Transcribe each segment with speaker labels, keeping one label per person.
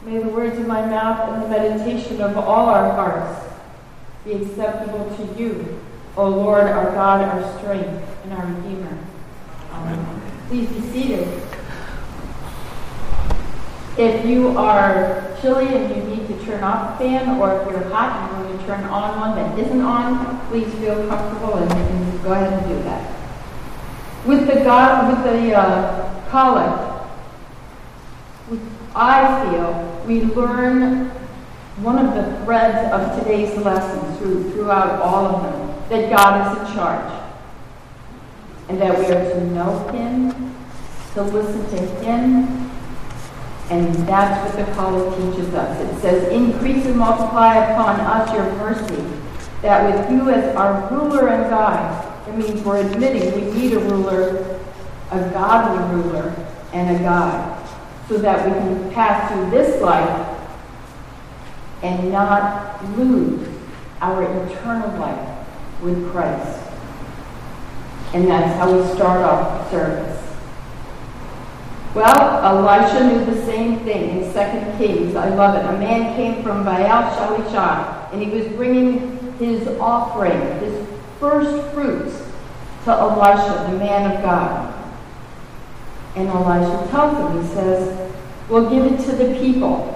Speaker 1: May the words of my mouth and the meditation of all our hearts be acceptable to you, O Lord, our God, our strength, and our Redeemer. Amen. Please be seated. If you are chilly and you need to turn off the fan, or if you're hot and you want to turn on one that isn't on, please feel comfortable and go ahead and do that. With the collect, I feel we learn one of the threads of today's lessons throughout all of them, that God is in charge, and that we are to know Him, to listen to Him, and that's what the collect teaches us. It says, increase and multiply upon us your mercy, that with you as our ruler and guide. It means we're admitting we need a ruler, a godly ruler, and a guide, so that we can pass through this life and not lose our eternal life with Christ. And that's how we start off the service. Well, Elisha knew the same thing in 2 Kings. I love it. A man came from Baal Shalisha, and he was bringing his offering, his first fruits, to Elisha, the man of God. And Elisha tells him, he says, well, give it to the people.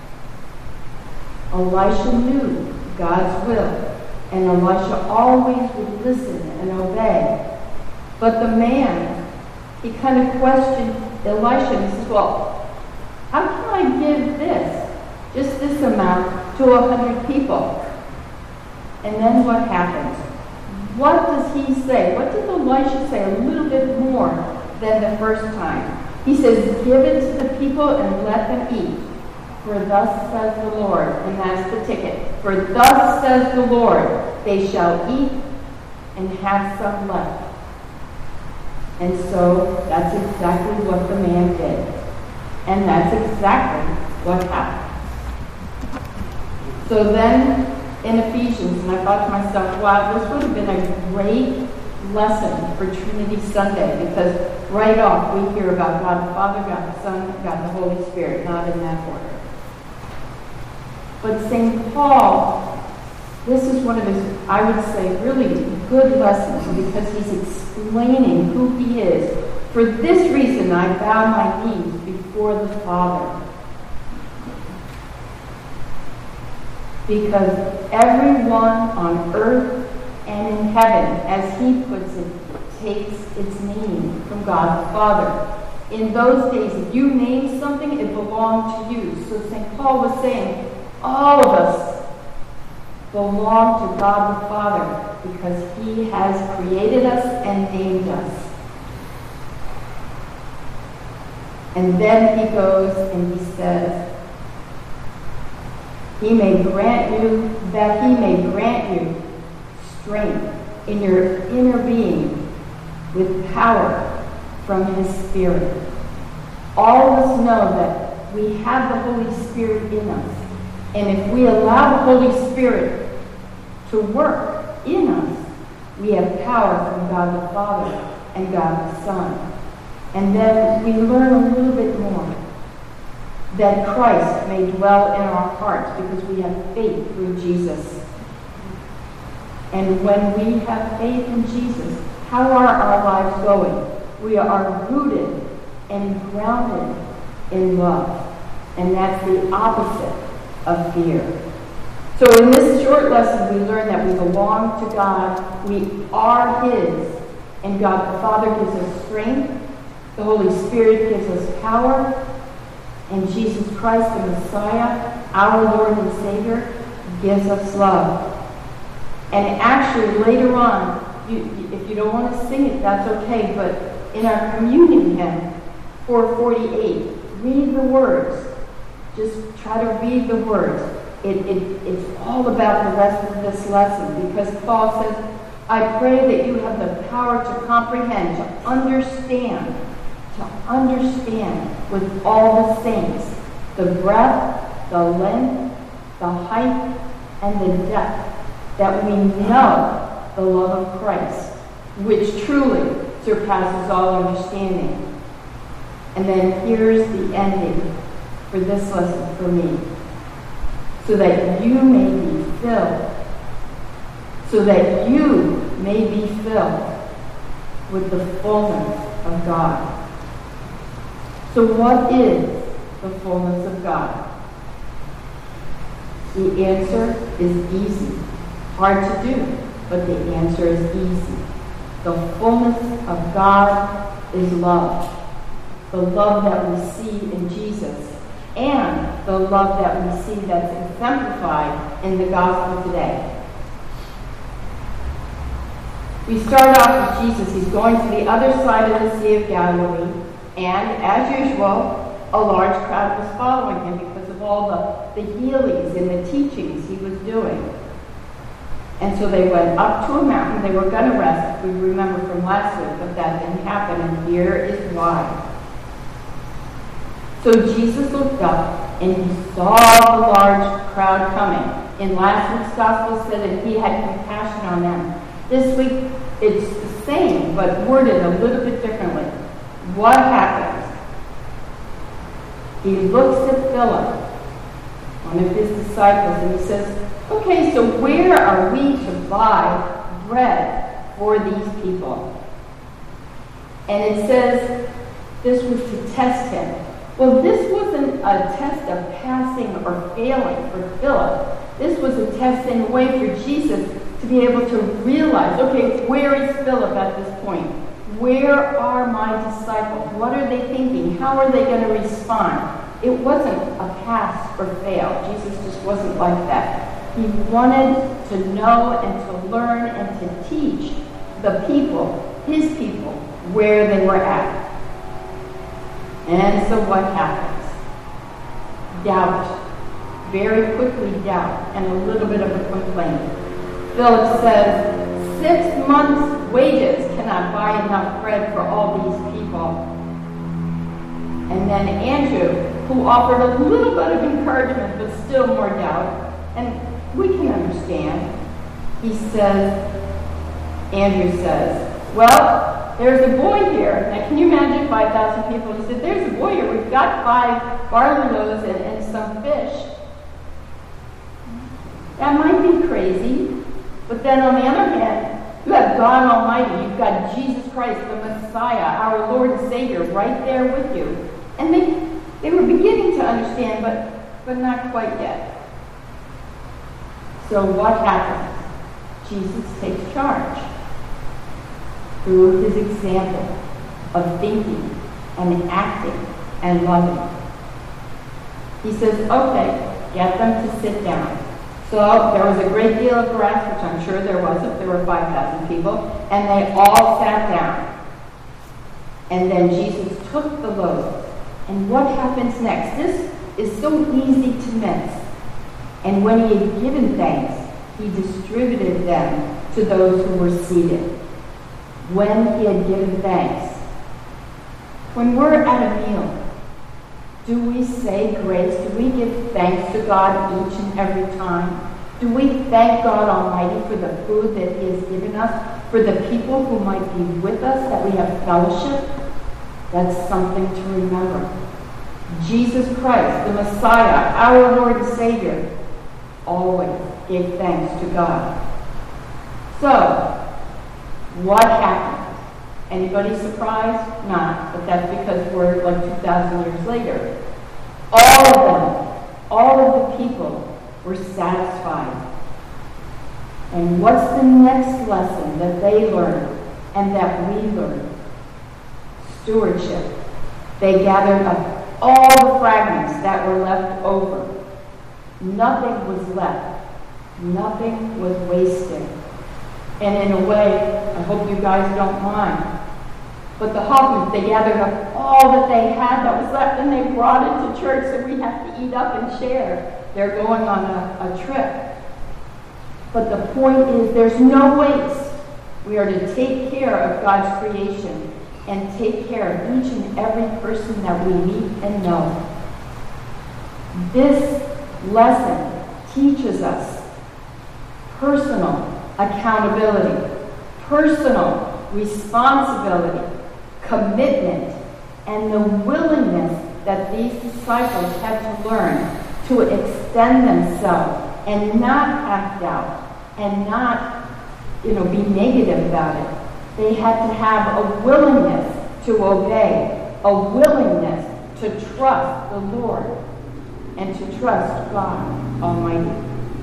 Speaker 1: Elisha knew God's will, and Elisha always would listen and obey. But the man, he kind of questioned Elisha, and he says, well, how can I give this, just this amount, to 100 people? And then what happens? What does he say? What did Elisha say a little bit more than the first time? He says, give it to the people and let them eat. For thus says the Lord, and that's the ticket. For thus says the Lord, they shall eat and have some left. And so that's exactly what the man did. And that's exactly what happened. So then in Ephesians, and I thought to myself, wow, this would have been a great lesson for Trinity Sunday, because right off we hear about God the Father, God the Son, God the Holy Spirit, not in that order. But St. Paul, this is one of his, I would say, really good lessons, because he's explaining who he is. For this reason I bow my knees before the Father. Because everyone on earth and in heaven, as he puts it, takes its name from God the Father. In those days, if you named something, it belonged to you. So St. Paul was saying, all of us belong to God the Father, because He has created us and named us. And then he goes and he says, that He may grant you strength in your inner being with power from His Spirit. All of us know that we have the Holy Spirit in us. And if we allow the Holy Spirit to work in us, we have power from God the Father and God the Son. And then we learn a little bit more that Christ may dwell in our hearts because we have faith through Jesus. And when we have faith in Jesus, how are our lives going? We are rooted and grounded in love. And that's the opposite of fear. So in this short lesson, we learn that we belong to God, we are His, and God the Father gives us strength, the Holy Spirit gives us power, and Jesus Christ, the Messiah, our Lord and Savior, gives us love. And actually, later on, if you don't want to sing it, that's okay, but in our communion hymn, 448, read the words. Just try to read the words. It's all about the rest of this lesson, because Paul says, I pray that you have the power to comprehend, to understand with all the saints the breadth, the length, the height, and the depth, that we know the love of Christ, which truly surpasses all understanding. And then here's the ending. for this lesson for me, so that you may be filled, so that you may be filled with the fullness of God. So what is the fullness of God? The answer is easy. Hard to do, but the answer is easy. The fullness of God is love. The love that we see in Jesus, and the love that we see that's exemplified in the gospel today. We start off with Jesus. He's going to the other side of the Sea of Galilee, and as usual, a large crowd was following him because of all the healings and the teachings he was doing. And so they went up to a mountain. They were going to rest, we remember from last week, but that didn't happen, and here is why. So Jesus looked up, and he saw the large crowd coming. In last week's gospel said that he had compassion on them. This week, it's the same, but worded a little bit differently. What happens? He looks at Philip, one of his disciples, and he says, okay, so where are we to buy bread for these people? And it says this was to test him. Well, this wasn't a test of passing or failing for Philip. This was a test in a way for Jesus to be able to realize, okay, where is Philip at this point? Where are my disciples? What are they thinking? How are they going to respond? It wasn't a pass or fail. Jesus just wasn't like that. He wanted to know and to learn and to teach the people, his people, where they were at. And so what happens? Doubt. Very quickly doubt and a little bit of a complaint. Philip says, 6 months' wages cannot buy enough bread for all these people. And then Andrew, who offered a little bit of encouragement, but still more doubt, and we can understand, Andrew says, well, there's a boy here. Now, can you imagine 5,000 people? He said, there's a boy here. We've got 5 barley loaves and some fish. That might be crazy, but then on the other hand, you have God Almighty. You've got Jesus Christ, the Messiah, our Lord and Savior, right there with you. And they were beginning to understand, but not quite yet. So what happens? Jesus takes charge through his example of thinking and acting and loving. He says, okay, get them to sit down. So there was a great deal of grass, which I'm sure there was if there were 5,000 people, and they all sat down. And then Jesus took the loaves. And what happens next? This is so easy to miss. And when he had given thanks, he distributed them to those who were seated. When he had given thanks. When we're at a meal, do we say grace? Do we give thanks to God each and every time? Do we thank God Almighty for the food that he has given us, for the people who might be with us, that we have fellowship? That's something to remember. Jesus Christ, the Messiah, our Lord and Savior, always gave thanks to God. So, what happened? Anybody surprised? Not, but that's because we're like 2,000 years later. All of them, all of the people were satisfied. And what's the next lesson that they learned and that we learned? Stewardship. They gathered up all the fragments that were left over. Nothing was left. Nothing was wasted. And in a way, I hope you guys don't mind, but the Hoffmans, they gathered up all that they had that was left, and they brought it to church, so we have to eat up and share. They're going on a trip. But the point is, there's no waste. We are to take care of God's creation and take care of each and every person that we meet and know. This lesson teaches us personal accountability, personal responsibility, commitment, and the willingness that these disciples had to learn to extend themselves and not act out and not, be negative about it. They had to have a willingness to obey, a willingness to trust the Lord and to trust God Almighty.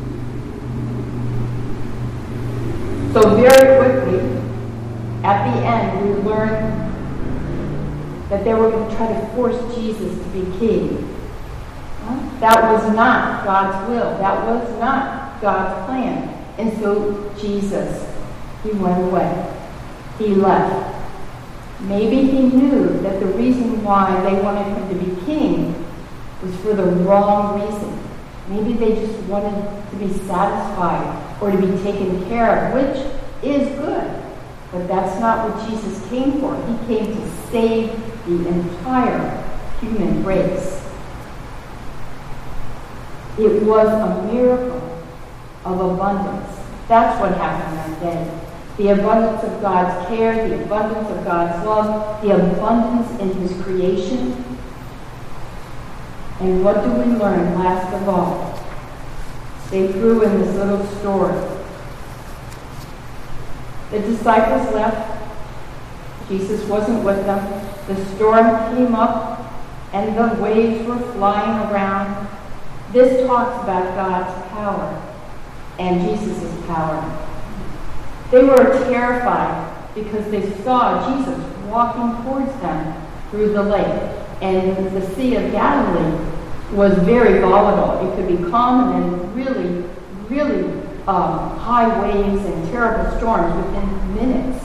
Speaker 1: So very quickly, at the end, we learn that they were going to try to force Jesus to be king. That was not God's will. That was not God's plan. And so Jesus, he went away. He left. Maybe he knew that the reason why they wanted him to be king was for the wrong reason. Maybe they just wanted to be satisfied or to be taken care of, which is good. But that's not what Jesus came for. He came to save the entire human race. It was a miracle of abundance. That's what happened that day. The abundance of God's care, the abundance of God's love, the abundance in his creation. And what do we learn last of all? They threw in this little story. The disciples left. Jesus wasn't with them. The storm came up and the waves were flying around. This talks about God's power and Jesus' power. They were terrified because they saw Jesus walking towards them through the lake. And the Sea of Galilee was very volatile. It could be calm and then really, really high waves and terrible storms within minutes.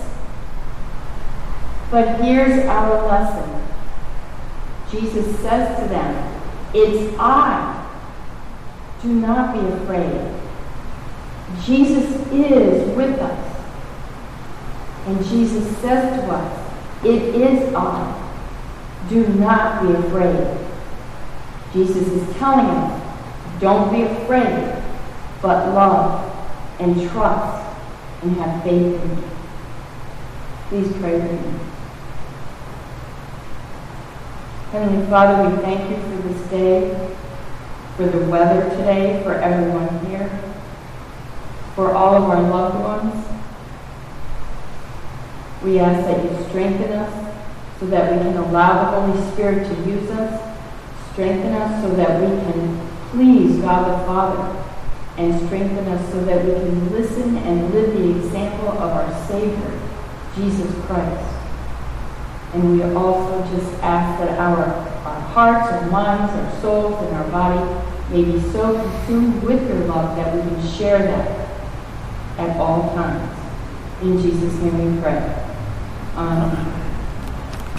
Speaker 1: But here's our lesson. Jesus says to them, "It's I. Do not be afraid." Jesus is with us. And Jesus says to us, "It is I. Do not be afraid." Jesus is telling us, don't be afraid, but love and trust and have faith in me. Please pray with me. Heavenly Father, we thank you for this day, for the weather today, for everyone here, for all of our loved ones. We ask that you strengthen us so that we can allow the Holy Spirit to use us. Strengthen us so that we can please God the Father. And strengthen us so that we can listen and live the example of our Savior, Jesus Christ. And we also just ask that our hearts, our minds, our souls, and our body may be so consumed with your love that we can share that at all times. In Jesus' name we pray. Amen.